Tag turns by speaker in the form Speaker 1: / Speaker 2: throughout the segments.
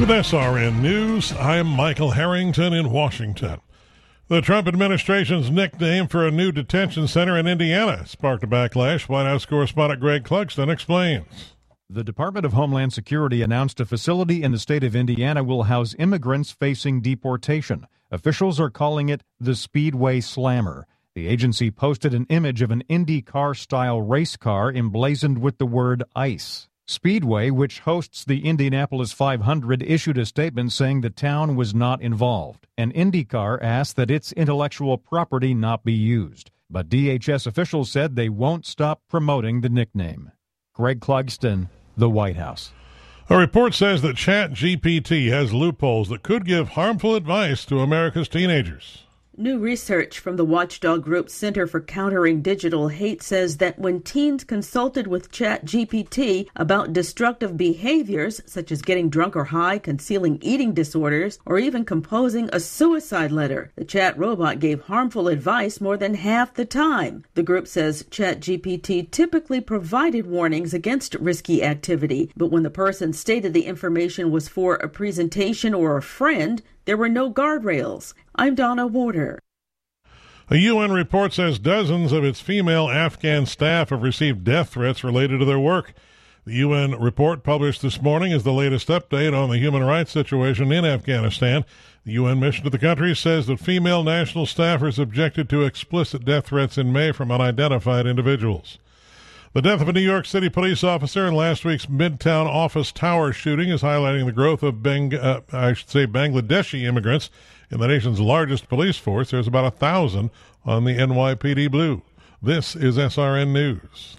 Speaker 1: With SRN News, I'm Michael Harrington in Washington. The Trump administration's nickname for a new detention center in Indiana sparked a backlash. White House correspondent Greg Clugston explains.
Speaker 2: The Department of Homeland Security announced a facility in the state of Indiana will house immigrants facing deportation. Officials are calling it the Speedway Slammer. The agency posted an image of an IndyCar-style race car emblazoned with the word ICE. Speedway, which hosts the Indianapolis 500, issued a statement saying the town was not involved, and IndyCar asked that its intellectual property not be used. But DHS officials said they won't stop promoting the nickname. Greg Clugston, the White House.
Speaker 1: A report says that ChatGPT has loopholes that could give harmful advice to America's teenagers.
Speaker 3: New research from the watchdog group Center for Countering Digital Hate says that when teens consulted with ChatGPT about destructive behaviors, such as getting drunk or high, concealing eating disorders, or even composing a suicide letter, the chat robot gave harmful advice more than half the time. The group says ChatGPT typically provided warnings against risky activity, but when the person stated the information was for a presentation or a friend, there were no guardrails. I'm Donna Warder.
Speaker 1: A UN report says dozens of its female Afghan staff have received death threats related to their work. The UN report published this morning is the latest update on the human rights situation in Afghanistan. The UN mission to the country says that female national staffers objected to explicit death threats in May from unidentified individuals. The death of a New York City police officer in last week's Midtown office tower shooting is highlighting the growth of Bangladeshi immigrants in the nation's largest police force. There's about 1,000 on the NYPD Blue. This is SRN News.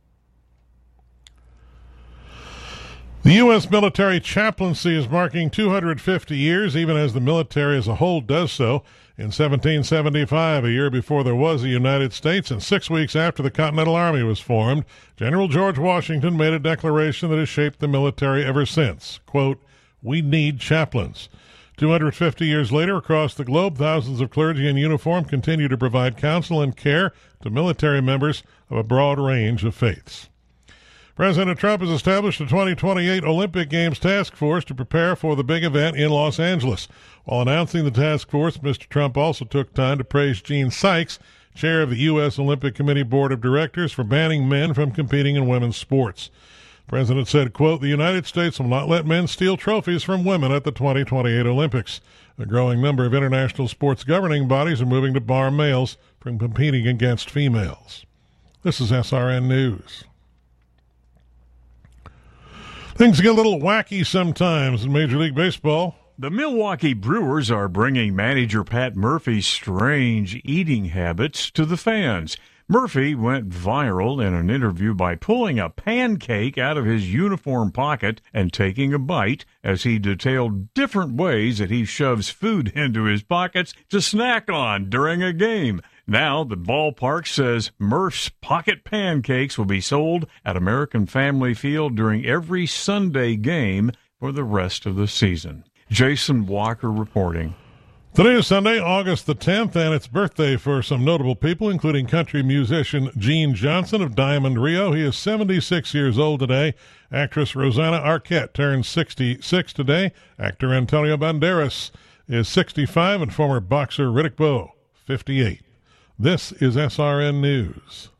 Speaker 1: The U.S. military chaplaincy is marking 250 years, even as the military as a whole does so. In 1775, a year before there was a United States, and 6 weeks after the Continental Army was formed, General George Washington made a declaration that has shaped the military ever since. Quote, "We need chaplains." 250 years later, across the globe, thousands of clergy in uniform continue to provide counsel and care to military members of a broad range of faiths. President Trump has established a 2028 Olympic Games task force to prepare for the big event in Los Angeles. While announcing the task force, Mr. Trump also took time to praise Gene Sykes, chair of the U.S. Olympic Committee Board of Directors, for banning men from competing in women's sports. The president said, quote, "The United States will not let men steal trophies from women at the 2028 Olympics. A growing number of international sports governing bodies are moving to bar males from competing against females." This is SRN News. Things get a little wacky sometimes in Major League Baseball.
Speaker 4: The Milwaukee Brewers are bringing manager Pat Murphy's strange eating habits to the fans. Murphy went viral in an interview by pulling a pancake out of his uniform pocket and taking a bite as he detailed different ways that he shoves food into his pockets to snack on during a game. Now, the ballpark says Murph's pocket pancakes will be sold at American Family Field during every Sunday game for the rest of the season. Jason Walker reporting.
Speaker 1: Today is Sunday, August the 10th, and it's birthday for some notable people, including country musician Gene Johnson of Diamond Rio. He is 76 years old today. Actress Rosanna Arquette turns 66 today. Actor Antonio Banderas is 65, and former boxer Riddick Bowe, 58. This is SRN News.